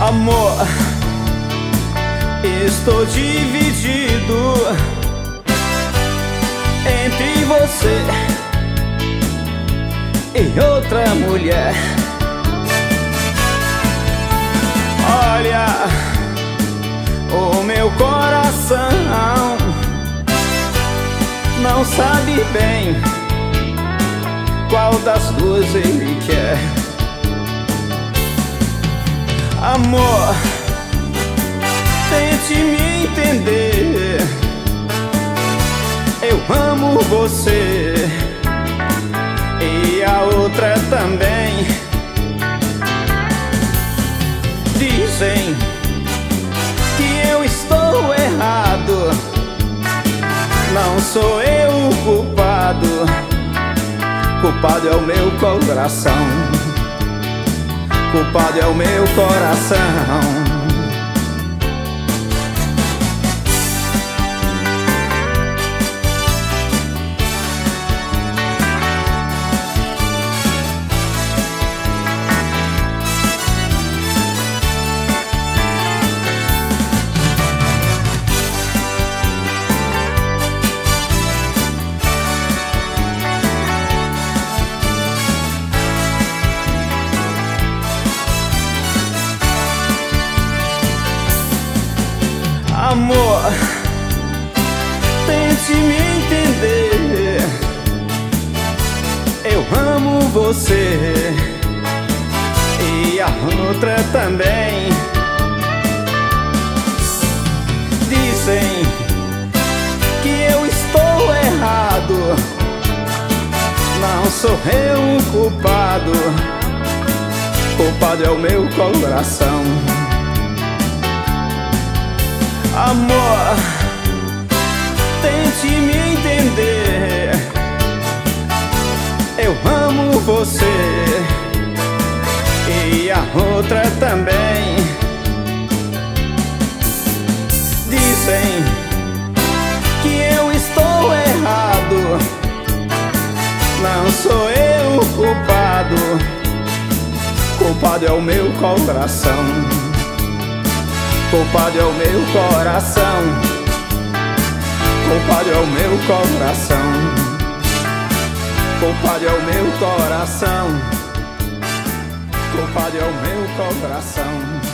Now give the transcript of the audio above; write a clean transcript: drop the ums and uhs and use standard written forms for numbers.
Amor, estou dividido entre você e outra mulher. Olha, o meu coração não sabe bem qual das duas ele quer. Amor, tente me entender. Eu amo você e a outra também. Dizem que eu estou errado, não sou eu o culpado. Culpado é o meu coração. Culpado é o meu coração. Amor, tente me entender. Eu amo você e a outra também. Dizem que eu estou errado, não sou eu o culpado. Culpado é o meu coração. Amor, tente me entender. Eu amo você e a outra também. Dizem que eu estou errado, não sou eu o culpado. Culpado é o meu coração. Culpado é o meu coração. Culpado é o meu coração. Culpado é o meu coração. Culpado é o meu coração.